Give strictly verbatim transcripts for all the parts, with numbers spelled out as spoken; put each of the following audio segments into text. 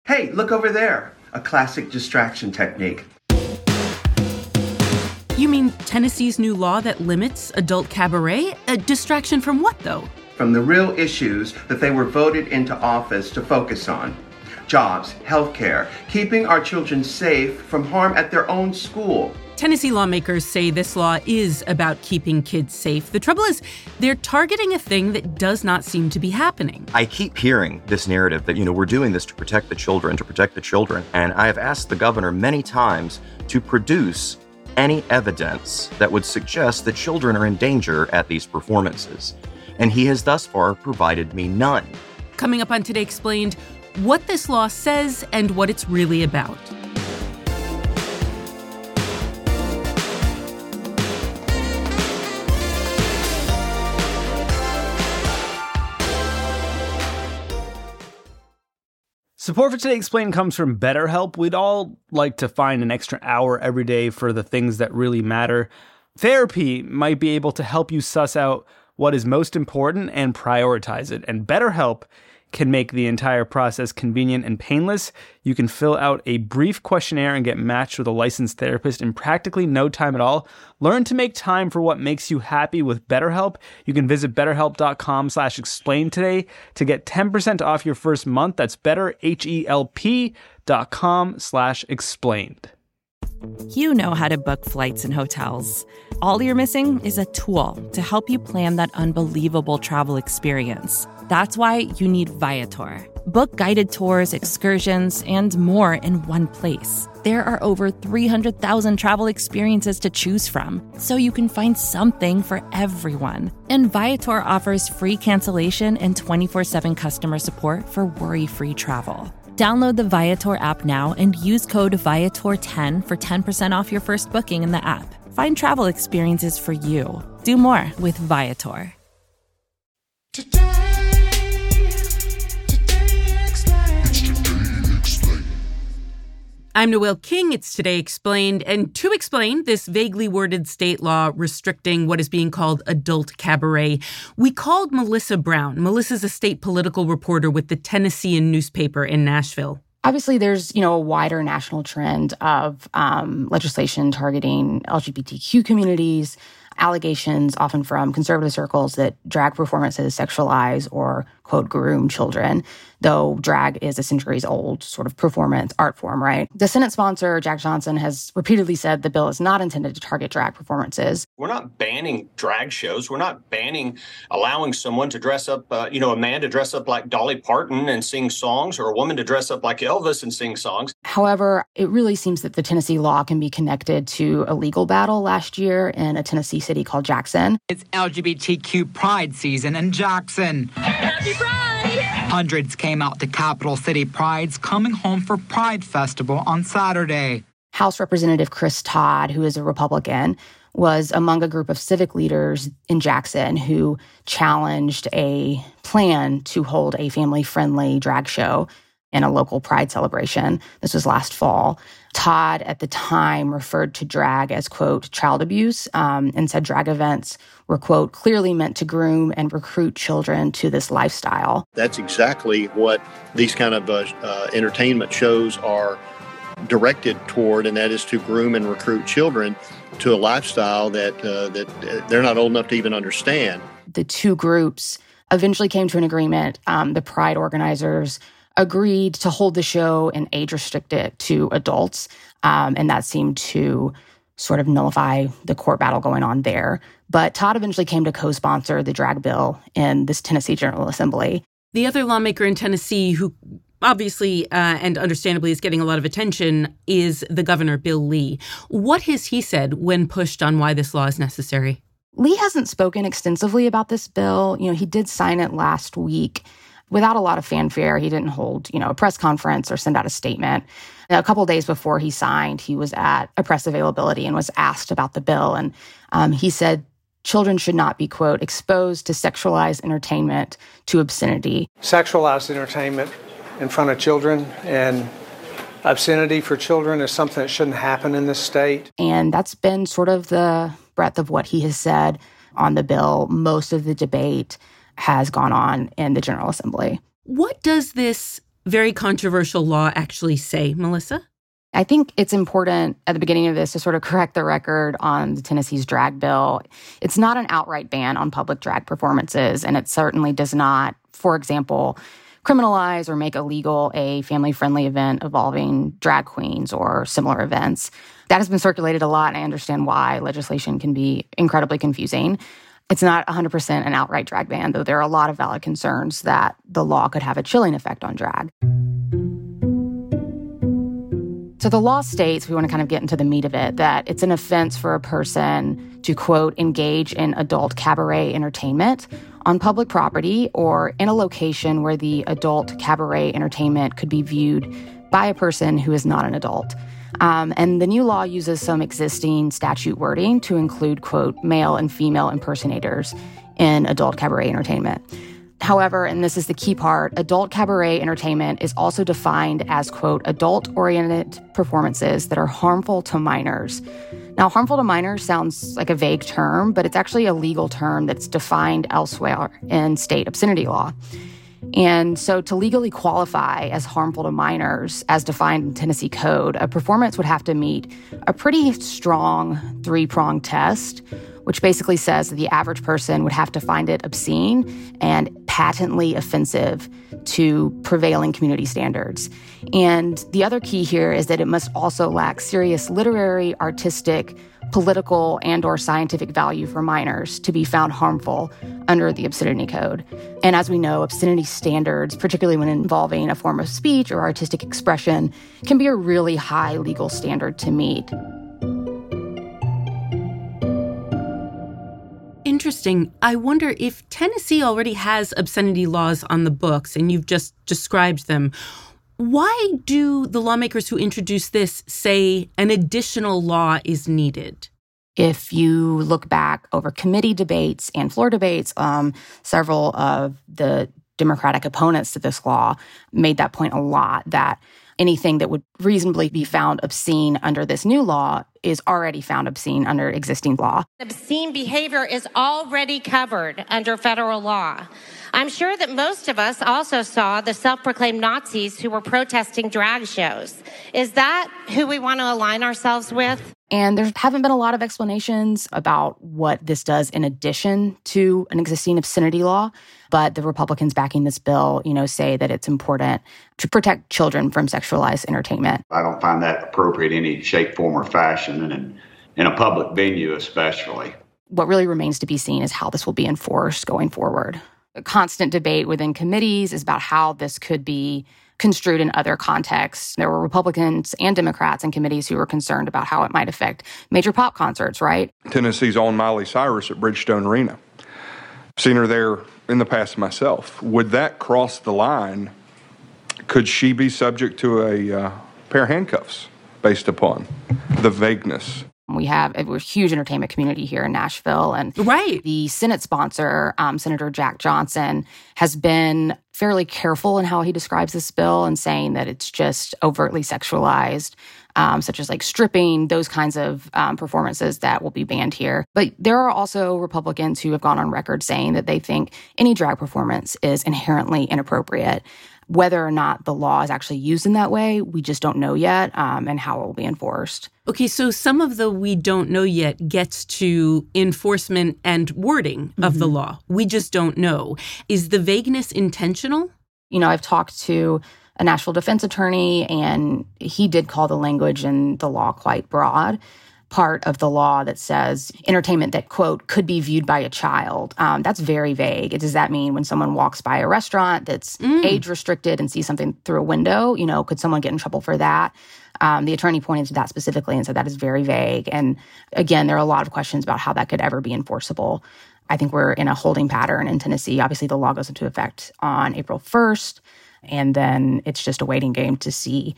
Hey, look over there. A classic distraction technique. You mean Tennessee's new law that limits adult cabaret? A distraction from what, though? From the real issues that they were voted into office to focus on. Jobs, healthcare, keeping our children safe from harm at their own school. Tennessee lawmakers say this law is about keeping kids safe. The trouble is, they're targeting a thing that does not seem to be happening. I keep hearing this narrative that, you know, we're doing this to protect the children, to protect the children. And I have asked the governor many times to produce any evidence that would suggest that children are in danger at these performances. And he has thus far provided me none. Coming up on Today Explained, what this law says and what it's really about. Support for Today Explained comes from BetterHelp. We'd all like to find an extra hour every day for the things that really matter. Therapy might be able to help you suss out what is most important and prioritize it. And BetterHelp can make the entire process convenient and painless. You can fill out a brief questionnaire and get matched with a licensed therapist in practically no time at all. Learn to make time for what makes you happy with BetterHelp. You can visit betterhelp.com slash explain today to get ten percent off your first month. That's betterhelp.com slash explained. You know how to book flights and hotels. All you're missing is a tool to help you plan that unbelievable travel experience. That's why you need Viator. Book guided tours, excursions, and more in one place. There are over three hundred thousand travel experiences to choose from, so you can find something for everyone. And Viator offers free cancellation and twenty-four seven customer support for worry-free travel. Download the Viator app now and use code Viator ten for ten percent off your first booking in the app. Find travel experiences for you. Do more with Viator. Today, today explained. I'm Noelle King. It's Today Explained. And to explain this vaguely worded state law restricting what is being called adult cabaret, we called Melissa Brown. Melissa's a state political reporter with the Tennessean newspaper in Nashville. Obviously, there's, you know, a wider national trend of um, legislation targeting L G B T Q communities, allegations often from conservative circles that drag performances sexualize or, quote, groom children, though drag is a centuries-old sort of performance art form, right? The Senate sponsor, Jack Johnson, has repeatedly said the bill is not intended to target drag performances. We're not banning drag shows. We're not banning allowing someone to dress up, uh, you know, a man to dress up like Dolly Parton and sing songs, or a woman to dress up like Elvis and sing songs. However, it really seems that the Tennessee law can be connected to a legal battle last year in a Tennessee city called Jackson. It's L G B T Q Pride season in Jackson. Happy Pride! Hundreds came out to Capital City Pride's Coming Home for Pride Festival on Saturday. House Representative Chris Todd, who is a Republican, was among a group of civic leaders in Jackson who challenged a plan to hold a family-friendly drag show in a local Pride celebration. This was last fall. Todd, at the time, referred to drag as, quote, child abuse, um, and said drag events were, quote, clearly meant to groom and recruit children to this lifestyle. That's exactly what these kind of uh, uh, entertainment shows are directed toward, and that is to groom and recruit children to a lifestyle that uh, that they're not old enough to even understand. The two groups eventually came to an agreement. Um, the Pride organizers agreed to hold the show and age restrict it to adults. Um, and that seemed to sort of nullify the court battle going on there. But Todd eventually came to co-sponsor the drag bill in this Tennessee General Assembly. The other lawmaker in Tennessee who obviously uh, and understandably is getting a lot of attention is the governor, Bill Lee. What has he said when pushed on why this law is necessary? Lee hasn't spoken extensively about this bill. You know, he did sign it last week without a lot of fanfare. He didn't hold, you know, a press conference or send out a statement. A couple of days before he signed, he was at a press availability and was asked about the bill. And um, he said children should not be, quote, exposed to sexualized entertainment to obscenity. Sexualized entertainment in front of children and obscenity for children is something that shouldn't happen in this state. And that's been sort of the breadth of what he has said on the bill. Most of the debate has gone on in the General Assembly. What does this very controversial law actually say, Melissa? I think it's important at the beginning of this to sort of correct the record on the Tennessee's drag bill. It's not an outright ban on public drag performances, and it certainly does not, for example, criminalize or make illegal a family-friendly event involving drag queens or similar events. That has been circulated a lot, and I understand why legislation can be incredibly confusing. It's not one hundred percent an outright drag ban, though there are a lot of valid concerns that the law could have a chilling effect on drag. So the law states, we want to kind of get into the meat of it, that it's an offense for a person to, quote, engage in adult cabaret entertainment on public property or in a location where the adult cabaret entertainment could be viewed by a person who is not an adult. Um, and the new law uses some existing statute wording to include, quote, male and female impersonators in adult cabaret entertainment. However, and this is the key part, adult cabaret entertainment is also defined as, quote, adult-oriented performances that are harmful to minors. Now, harmful to minors sounds like a vague term, but it's actually a legal term that's defined elsewhere in state obscenity law. And so to legally qualify as harmful to minors, as defined in Tennessee Code, a performance would have to meet a pretty strong three-pronged test, which basically says that the average person would have to find it obscene and patently offensive to prevailing community standards. And the other key here is that it must also lack serious literary, artistic, political, and or scientific value for minors to be found harmful under the Obscenity Code. And as we know, obscenity standards, particularly when involving a form of speech or artistic expression, can be a really high legal standard to meet. Interesting. I wonder if Tennessee already has obscenity laws on the books, and you've just described them. Why do the lawmakers who introduced this say an additional law is needed? If you look back over committee debates and floor debates, um, several of the Democratic opponents to this law made that point a lot, that anything that would reasonably be found obscene under this new law is already found obscene under existing law. Obscene behavior is already covered under federal law. I'm sure that most of us also saw the self-proclaimed Nazis who were protesting drag shows. Is that who we want to align ourselves with? And there haven't been a lot of explanations about what this does in addition to an existing obscenity law. But the Republicans backing this bill, you know, say that it's important to protect children from sexualized entertainment. I don't find that appropriate in any shape, form, or fashion, and in, in a public venue especially. What really remains to be seen is how this will be enforced going forward. A constant debate within committees is about how this could be construed in other contexts. There were Republicans and Democrats in committees who were concerned about how it might affect major pop concerts, right? Tennessee's own Miley Cyrus at Bridgestone Arena. Seen her there in the past myself. Would that cross the line? Could she be subject to a uh, pair of handcuffs based upon the vagueness? We have a huge entertainment community here in Nashville. And right. the Senate sponsor, um, Senator Jack Johnson, has been fairly careful in how he describes this bill and saying that it's just overtly sexualized, um, such as like stripping, those kinds of um, performances that will be banned here. But there are also Republicans who have gone on record saying that they think any drag performance is inherently inappropriate. Whether or not the law is actually used in that way, we just don't know yet, um, and how it will be enforced. Okay, so some of the we don't know yet gets to enforcement and wording of mm-hmm. the law. We just don't know. Is the vagueness intentional? You know, I've talked to a national defense attorney, and he did call the language in the law quite broad. Part of the law that says entertainment that, quote, could be viewed by a child. Um, that's very vague. Does that mean when someone walks by a restaurant that's mm. age restricted and sees something through a window, you know, could someone get in trouble for that? Um, the attorney pointed to that specifically and said that is very vague. And again, there are a lot of questions about how that could ever be enforceable. I think we're in a holding pattern in Tennessee. Obviously, the law goes into effect on April first, and then it's just a waiting game to see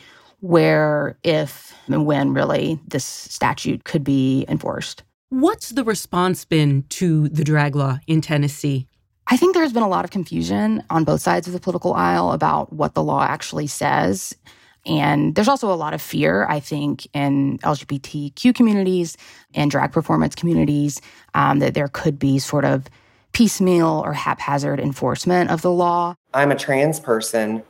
where, if, and when really this statute could be enforced. What's the response been to the drag law in Tennessee? I think there's been a lot of confusion on both sides of the political aisle about what the law actually says. And there's also a lot of fear, I think, in L G B T Q communities and drag performance communities, um, that there could be sort of piecemeal or haphazard enforcement of the law. I'm a trans person,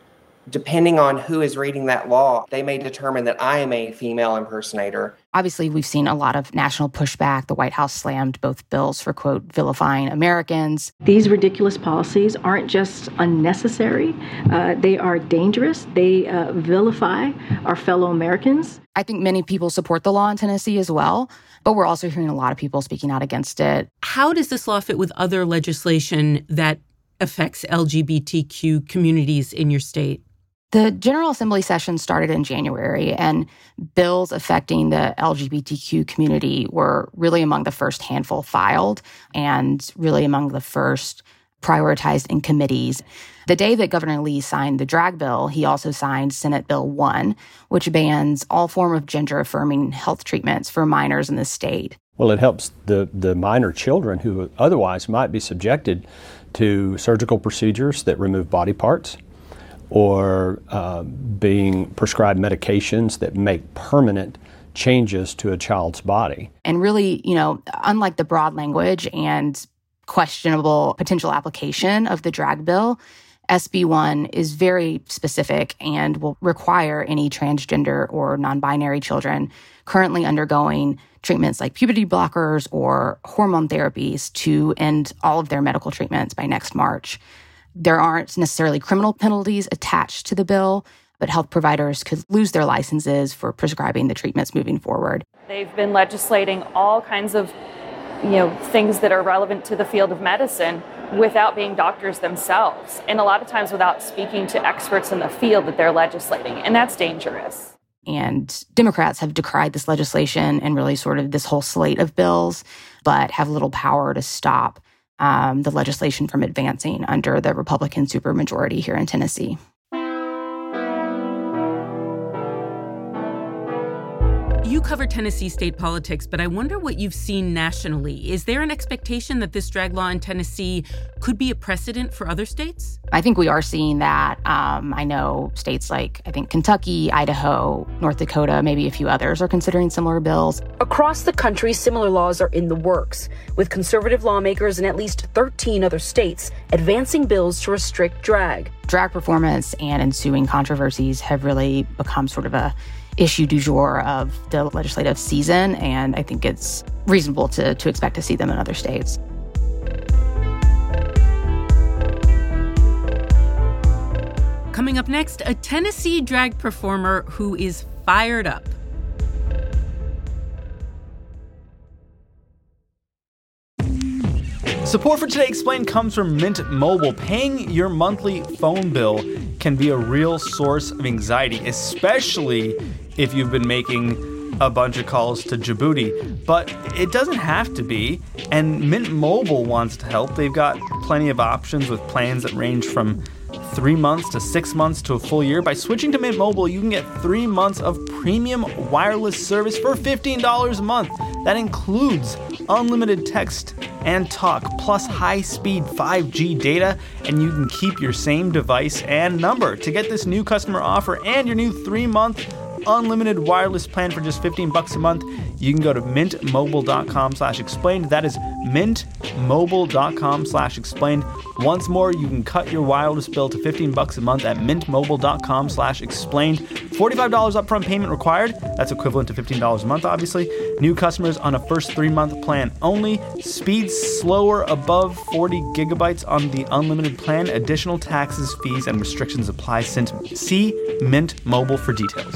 depending on who is reading that law, they may determine that I am a female impersonator. Obviously, we've seen a lot of national pushback. The White House slammed both bills for, quote, vilifying Americans. These ridiculous policies aren't just unnecessary. Uh, they are dangerous. They uh, vilify our fellow Americans. I think many people support the law in Tennessee as well, but we're also hearing a lot of people speaking out against it. How does this law fit with other legislation that affects L G B T Q communities in your state? The General Assembly session started in January, and bills affecting the L G B T Q community were really among the first handful filed and really among the first prioritized in committees. The day that Governor Lee signed the drag bill, he also signed Senate Bill one, which bans all form of gender-affirming health treatments for minors in the state. Well, it helps the, the minor children who otherwise might be subjected to surgical procedures that remove body parts, or uh, being prescribed medications that make permanent changes to a child's body. And really, you know, unlike the broad language and questionable potential application of the drag bill, S B one is very specific and will require any transgender or non-binary children currently undergoing treatments like puberty blockers or hormone therapies to end all of their medical treatments by next March. There aren't necessarily criminal penalties attached to the bill, but health providers could lose their licenses for prescribing the treatments moving forward. They've been legislating all kinds of, you know, things that are relevant to the field of medicine without being doctors themselves, and a lot of times without speaking to experts in the field that they're legislating, and that's dangerous. And Democrats have decried this legislation and really sort of this whole slate of bills, but have little power to stop Um, the legislation from advancing under the Republican supermajority here in Tennessee. You cover Tennessee state politics, but I wonder what you've seen nationally. Is there an expectation that this drag law in Tennessee could be a precedent for other states? I think we are seeing that. Um, I know states like, I think, Kentucky, Idaho, North Dakota, maybe a few others are considering similar bills. Across the country, similar laws are in the works, with conservative lawmakers in at least thirteen other states advancing bills to restrict drag. Drag performance and ensuing controversies have really become sort of a issue du jour of the legislative season, and I think it's reasonable to, to expect to see them in other states. Coming up next, a Tennessee drag performer who is fired up. Support for Today Explained comes from Mint Mobile. Paying your monthly phone bill can be a real source of anxiety, especially if you've been making a bunch of calls to Djibouti. But it doesn't have to be, and Mint Mobile wants to help. They've got plenty of options with plans that range from three months to six months to a full year. By switching to Mint Mobile, you can get three months of premium wireless service for fifteen dollars a month. That includes unlimited text and talk, plus high-speed five G data, and you can keep your same device and number. To get this new customer offer and your new three-month unlimited wireless plan for just fifteen bucks a month, you can go to mintmobile.com slash explained. That is mintmobile.com slash explained. Once more, you can cut your wireless bill to fifteen bucks a month at mintmobile.com slash explained. forty-five dollars upfront payment required. That's equivalent to fifteen dollars a month, obviously. New customers on a first three-month plan only. Speeds slower above forty gigabytes on the unlimited plan. Additional taxes, fees, and restrictions apply. See Mint Mobile for details.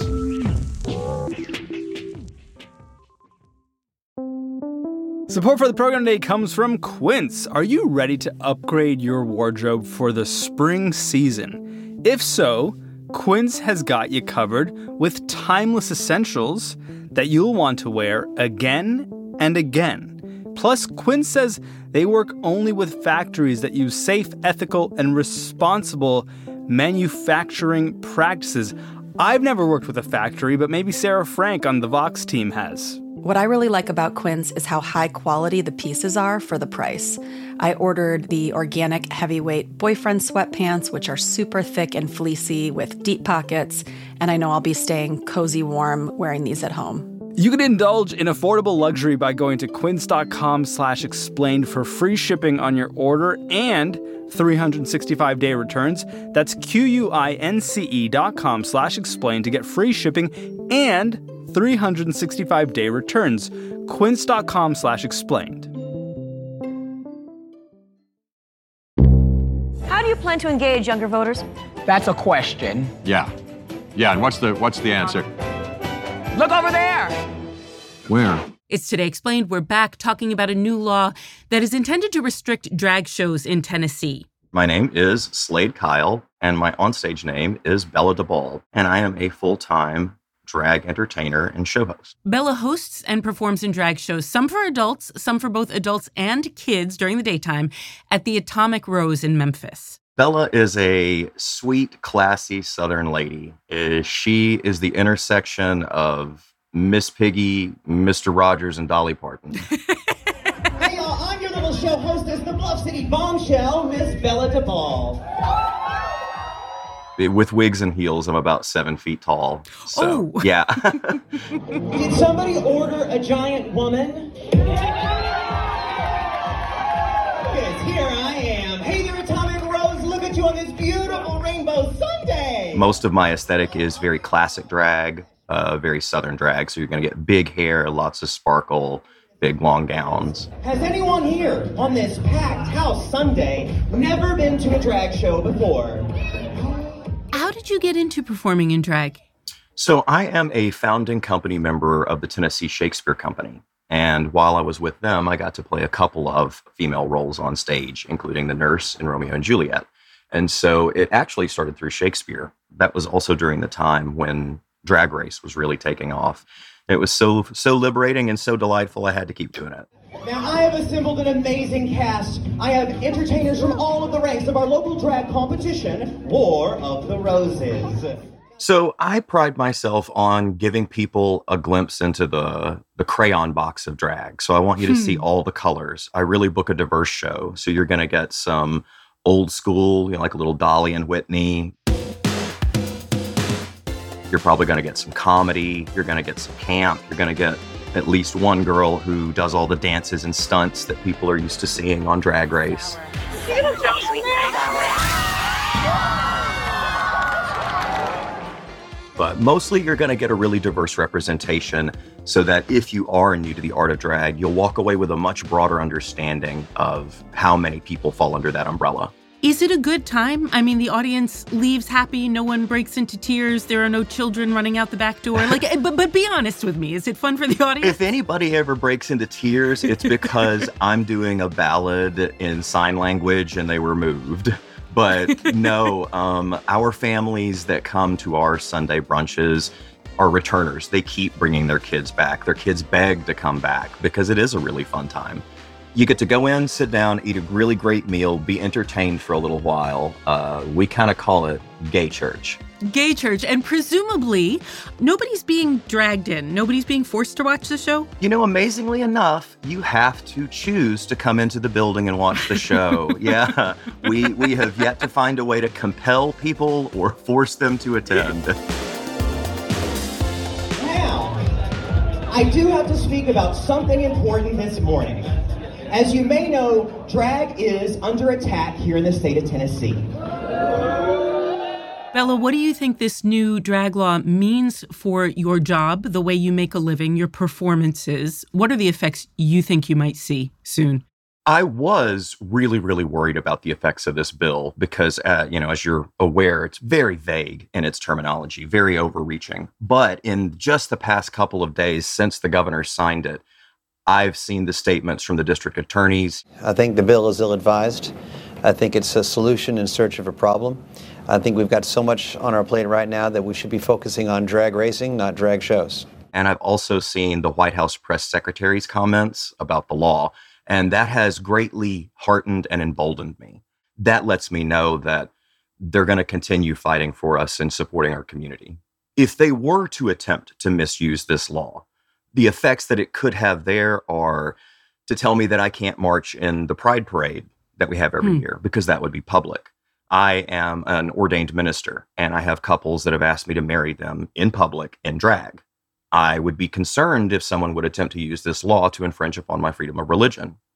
Support for the program today comes from Quince. Are you ready to upgrade your wardrobe for the spring season? If so, Quince has got you covered with timeless essentials that you'll want to wear again and again. Plus, Quince says they work only with factories that use safe, ethical, and responsible manufacturing practices. I've never worked with a factory, but maybe Sarah Frank on the Vox team has. What I really like about Quince is how high quality the pieces are for the price. I ordered the organic heavyweight boyfriend sweatpants, which are super thick and fleecy with deep pockets, and I know I'll be staying cozy warm wearing these at home. You can indulge in affordable luxury by going to quince.com slash explained for free shipping on your order and three sixty-five day returns. That's Q-U-I-N-C-E dot com slash explain to get free shipping and three sixty-five day returns. Quince dot com slash explained. How do you plan to engage younger voters? That's a question. Yeah. Yeah, and what's the what's the answer? Look over there! Where? It's Today Explained. We're back talking about a new law that is intended to restrict drag shows in Tennessee. My name is Slade Kyle, and my onstage name is Bella DeBall, and I am a full-time drag entertainer and show host. Bella hosts and performs in drag shows, some for adults, some for both adults and kids during the daytime, at the Atomic Rose in Memphis. Bella is a sweet, classy Southern lady. Uh, She is the intersection of Miss Piggy, Mister Rogers, and Dolly Parton. Hey, y'all, I'm your little show hostess, the Bluff City bombshell, Miss Bella DeBall. With wigs and heels, I'm about seven feet tall. So, oh. yeah. Did somebody order a giant woman? Yes, here I am. Hey there, Atomic Rose, look at you on this beautiful rainbow Sunday. Most of my aesthetic is very classic drag. Uh, very Southern drag, so you're going to get big hair, lots of sparkle, big long gowns. Has anyone here on this packed house Sunday never been to a drag show before? How did you get into performing in drag? So I am a founding company member of the Tennessee Shakespeare Company. And while I was with them, I got to play a couple of female roles on stage, including the nurse in Romeo and Juliet. And so it actually started through Shakespeare. That was also during the time when Drag Race was really taking off. It was so so liberating and so delightful, I had to keep doing it. Now, I have assembled an amazing cast. I have entertainers from all of the ranks of our local drag competition, War of the Roses. So I pride myself on giving people a glimpse into the, the crayon box of drag. So I want you to hmm. see all the colors. I really book a diverse show. So you're going to get some old school, you know, like a little Dolly and Whitney. You're probably going to get some comedy. You're going to get some camp. You're going to get at least one girl who does all the dances and stunts that people are used to seeing on Drag Race. But mostly you're going to get a really diverse representation so that if you are new to the art of drag, you'll walk away with a much broader understanding of how many people fall under that umbrella. Is it a good time? I mean, the audience leaves happy. No one breaks into tears. There are no children running out the back door. Like, but but be honest with me. Is it fun for the audience? If anybody ever breaks into tears, it's because I'm doing a ballad in sign language and they were moved. But no, um, our families that come to our Sunday brunches are returners. They keep bringing their kids back. Their kids beg to come back because it is a really fun time. You get to go in, sit down, eat a really great meal, be entertained for a little while. Uh, we kind of call it gay church. Gay church. And presumably, nobody's being dragged in. Nobody's being forced to watch the show? You know, amazingly enough, you have to choose to come into the building and watch the show. Yeah, we, we have yet to find a way to compel people or force them to attend. Now, I do have to speak about something important this morning. As you may know, drag is under attack here in the state of Tennessee. Bella, what do you think this new drag law means for your job, the way you make a living, your performances? What are the effects you think you might see soon? I was really, really worried about the effects of this bill because, uh, you know, as you're aware, it's very vague in its terminology, very overreaching. But in just the past couple of days since the governor signed it, I've seen the statements from the district attorneys. I think the bill is ill-advised. I think it's a solution in search of a problem. I think we've got so much on our plate right now that we should be focusing on drag racing, not drag shows. And I've also seen the White House press secretary's comments about the law, and that has greatly heartened and emboldened me. That lets me know that they're going to continue fighting for us and supporting our community. If they were to attempt to misuse this law, the effects that it could have there are to tell me that I can't march in the Pride Parade that we have every hmm. year because that would be public. I am an ordained minister, and I have couples that have asked me to marry them in public in drag. I would be concerned if someone would attempt to use this law to infringe upon my freedom of religion.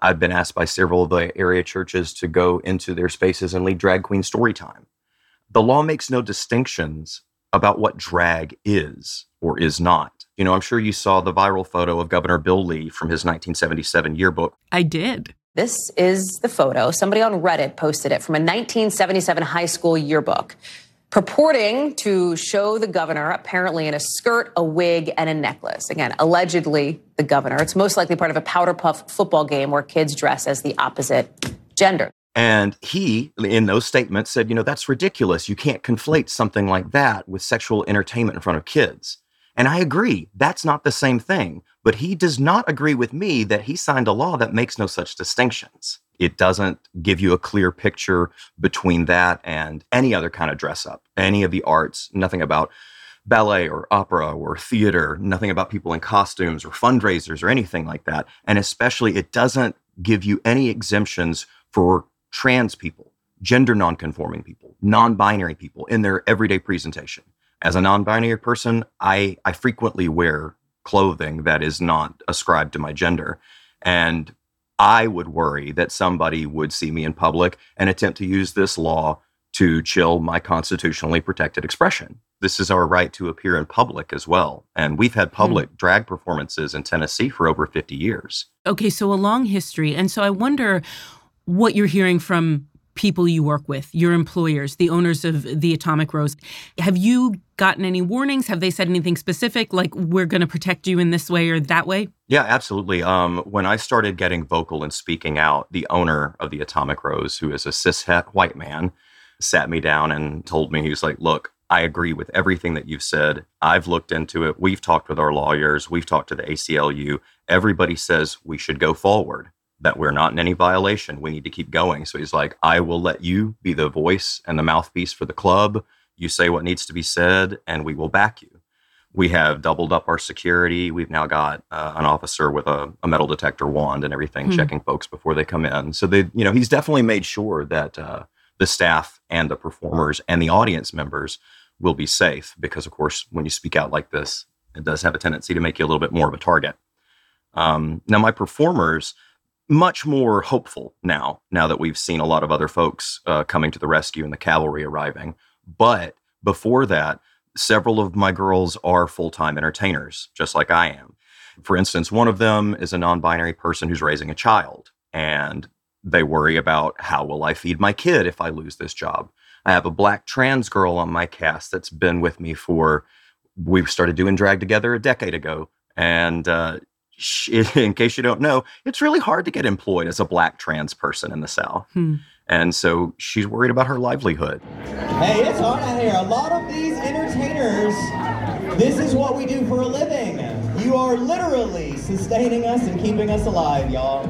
I've been asked by several of the area churches to go into their spaces and lead drag queen story time. The law makes no distinctions about what drag is or is not. You know, I'm sure you saw the viral photo of Governor Bill Lee from his nineteen seventy-seven yearbook. I did. This is the photo. Somebody on Reddit posted it from a nineteen seventy-seven high school yearbook, purporting to show the governor apparently in a skirt, a wig, and a necklace. Again, allegedly the governor. It's most likely part of a powder puff football game where kids dress as the opposite gender. And he, in those statements, said, you know, that's ridiculous. You can't conflate something like that with sexual entertainment in front of kids. And I agree, that's not the same thing. But he does not agree with me that he signed a law that makes no such distinctions. It doesn't give you a clear picture between that and any other kind of dress up, any of the arts, nothing about ballet or opera or theater, nothing about people in costumes or fundraisers or anything like that. And especially, it doesn't give you any exemptions for trans people, gender nonconforming people, non-binary people in their everyday presentation. As a non-binary person, I, I frequently wear clothing that is not ascribed to my gender. And I would worry that somebody would see me in public and attempt to use this law to chill my constitutionally protected expression. This is our right to appear in public as well. And we've had public mm. drag performances in Tennessee for over fifty years. Okay, so a long history. And so I wonder what you're hearing from people you work with, your employers, the owners of the Atomic Rose. Have you gotten any warnings? Have they said anything specific, like we're going to protect you in this way or that way? Yeah, absolutely. Um, when I started getting vocal and speaking out, the owner of the Atomic Rose, who is a cishet white man, sat me down and told me, he was like, look, I agree with everything that you've said. I've looked into it. We've talked with our lawyers. We've talked to the A C L U. Everybody says we should go forward, that we're not in any violation. We need to keep going. So he's like, I will let you be the voice and the mouthpiece for the club. You say what needs to be said, and we will back you. We have doubled up our security. We've now got uh, an officer with a, a metal detector wand and everything, hmm. checking folks before they come in. So they, you know, he's definitely made sure that uh, the staff and the performers and the audience members will be safe. Because, of course, when you speak out like this, it does have a tendency to make you a little bit more of a target. Um, now, my performers, much more hopeful now, now that we've seen a lot of other folks uh, coming to the rescue and the cavalry arriving. But before that, several of my girls are full-time entertainers, just like I am. For instance, one of them is a non-binary person who's raising a child, and they worry about, how will I feed my kid if I lose this job? I have a black trans girl on my cast that's been with me for, we started doing drag together a decade ago. And uh, she, in case you don't know, it's really hard to get employed as a black trans person in the South. Hmm. And so she's worried about her livelihood. Hey, it's hard out here. A lot of these entertainers, this is what we do for a living. You are literally sustaining us and keeping us alive, y'all.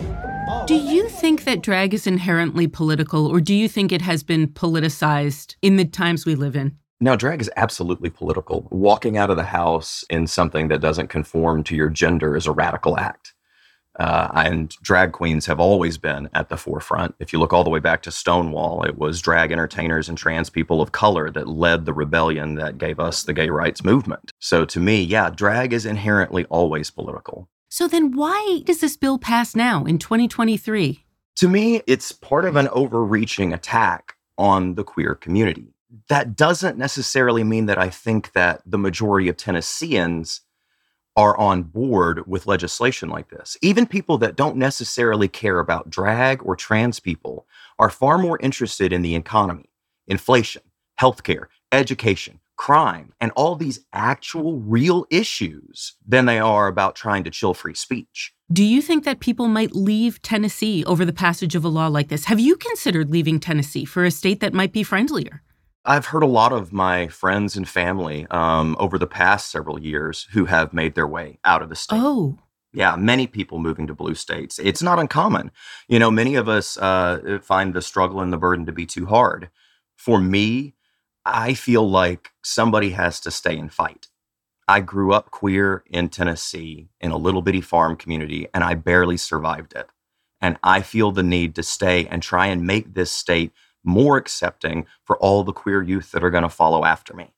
Oh, do you think that drag is inherently political, or do you think it has been politicized in the times we live in? No, drag is absolutely political. Walking out of the house in something that doesn't conform to your gender is a radical act. Uh, and drag queens have always been at the forefront. If you look all the way back to Stonewall, it was drag entertainers and trans people of color that led the rebellion that gave us the gay rights movement. So to me, yeah, drag is inherently always political. So then why does this bill pass now in twenty twenty-three? To me, it's part of an overreaching attack on the queer community. That doesn't necessarily mean that I think that the majority of Tennesseans are on board with legislation like this. Even people that don't necessarily care about drag or trans people are far more interested in the economy, inflation, healthcare, education, crime, and all these actual real issues than they are about trying to chill free speech. Do you think that people might leave Tennessee over the passage of a law like this? Have you considered leaving Tennessee for a state that might be friendlier? I've heard a lot of my friends and family um, over the past several years who have made their way out of the state. Oh. Yeah, many people moving to blue states. It's not uncommon. You know, many of us uh, find the struggle and the burden to be too hard. For me, I feel like somebody has to stay and fight. I grew up queer in Tennessee in a little bitty farm community, and I barely survived it. And I feel the need to stay and try and make this state more accepting for all the queer youth that are going to follow after me.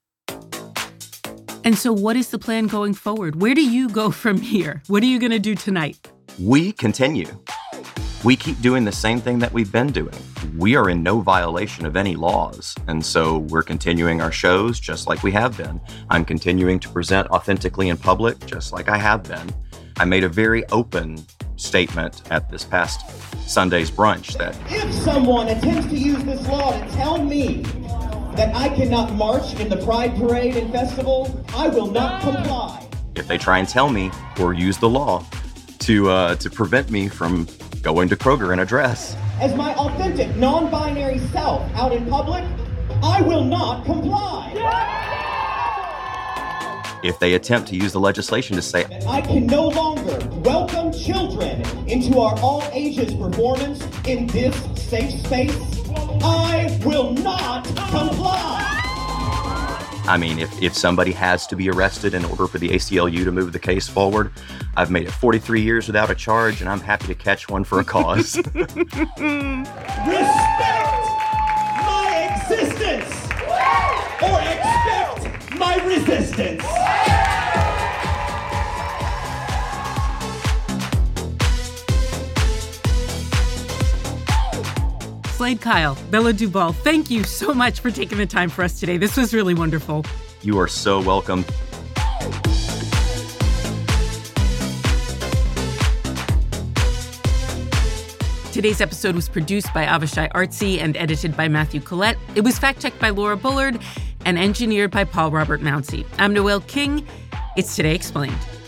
And so what is the plan going forward? Where do you go from here? What are you going to do tonight? We continue. we keep doing the same thing that we've been doing. We are in no violation of any laws. And so we're continuing our shows just like we have been. I'm continuing to present authentically in public just like I have been. I made a very open statement at this past Sunday's brunch that if someone attempts to use this law to tell me that I cannot march in the Pride Parade and Festival, I will not comply. If they try and tell me or use the law to uh, to prevent me from going to Kroger in a dress. As my authentic, non-binary self out in public, I will not comply. If they attempt to use the legislation to say, I can no longer welcome children into our all ages performance in this safe space, I will not comply. I mean, if, if somebody has to be arrested in order for the A C L U to move the case forward, I've made it forty-three years without a charge, and I'm happy to catch one for a cause. Respect my existence, or expect my resistance. Slade Kyle, Bella Duvall, thank you so much for taking the time for us today. This was really wonderful. You are so welcome. Today's episode was produced by Avishai Artsy and edited by Matthew Collette. It was fact-checked by Laura Bullard and engineered by Paul Robert Mounsey. I'm Noelle King. It's Today Explained.